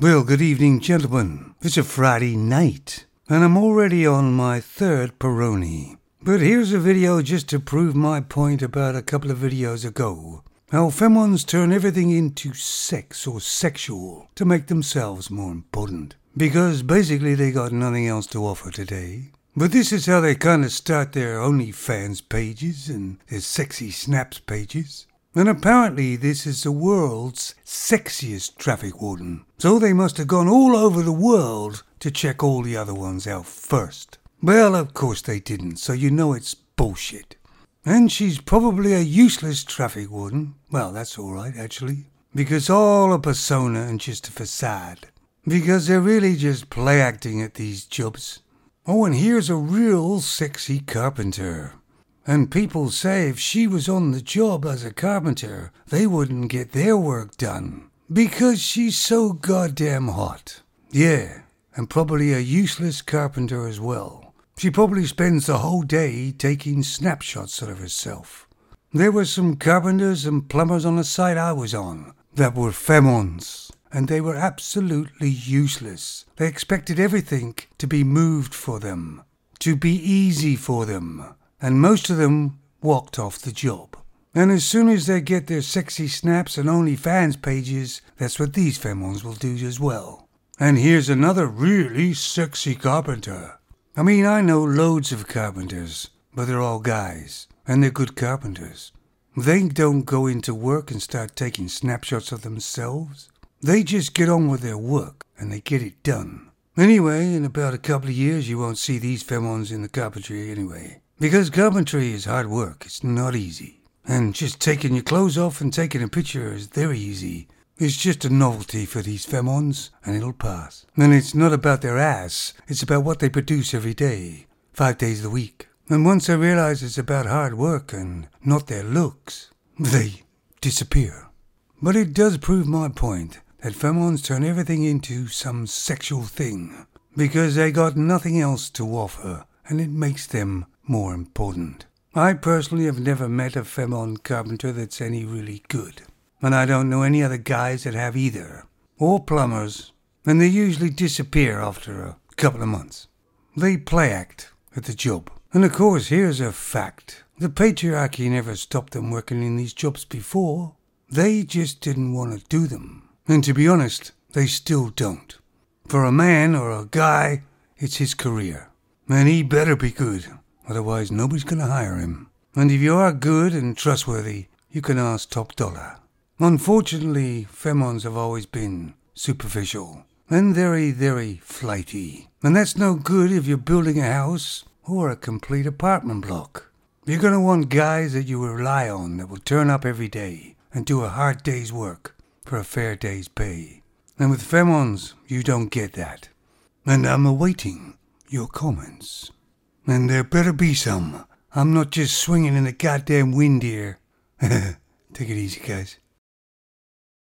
Well, good evening, gentlemen. It's a Friday night, and I'm already on my third Peroni. But here's a video just to prove my point about a couple of videos ago. How femons turn everything into sex or sexual to make themselves more important. Because basically they got nothing else to offer today. But this is how they kind of start their OnlyFans pages and their sexy snaps pages. And apparently this is the world's sexiest traffic warden. So they must have gone all over the world to check all the other ones out first. Well, of course they didn't, so you know it's bullshit. And she's probably a useless traffic warden. Well, that's alright, actually. Because all a persona and just a facade. Because they're really just play acting at these jobs. Oh, and here's a real sexy carpenter. And people say if she was on the job as a carpenter, they wouldn't get their work done. Because she's so goddamn hot. Yeah, and probably a useless carpenter as well. She probably spends the whole day taking snapshots of herself. There were some carpenters and plumbers on the site I was on that were femons. And they were absolutely useless. They expected everything to be moved for them. To be easy for them. And most of them walked off the job. And as soon as they get their sexy snaps and OnlyFans pages, that's what these femons will do as well. And here's another really sexy carpenter. I mean, I know loads of carpenters, but they're all guys, and they're good carpenters. They don't go into work and start taking snapshots of themselves. They just get on with their work, and they get it done. Anyway, in about a couple of years, you won't see these femons in the carpentry anyway. Because carpentry is hard work, it's not easy. And just taking your clothes off and taking a picture is very easy. It's just a novelty for these femons, and it'll pass. And it's not about their ass, it's about what they produce every day, 5 days a week. And once they realize it's about hard work and not their looks, they disappear. But it does prove my point, that femons turn everything into some sexual thing. Because they got nothing else to offer, and it makes them more important. I personally have never met a femon carpenter that's any really good. And I don't know any other guys that have either. Or plumbers. And they usually disappear after a couple of months. They play act at the job. And of course, here's a fact. The patriarchy never stopped them working in these jobs before. They just didn't want to do them. And to be honest, they still don't. For a man or a guy, it's his career. And he better be good. Otherwise, nobody's going to hire him. And if you are good and trustworthy, you can ask top dollar. Unfortunately, femons have always been superficial and very, very flighty. And that's no good if you're building a house or a complete apartment block. You're going to want guys that you rely on that will turn up every day and do a hard day's work for a fair day's pay. And with femons, you don't get that. And I'm awaiting your comments. And there better be some. I'm not just swinging in the goddamn wind here. Take it easy, guys.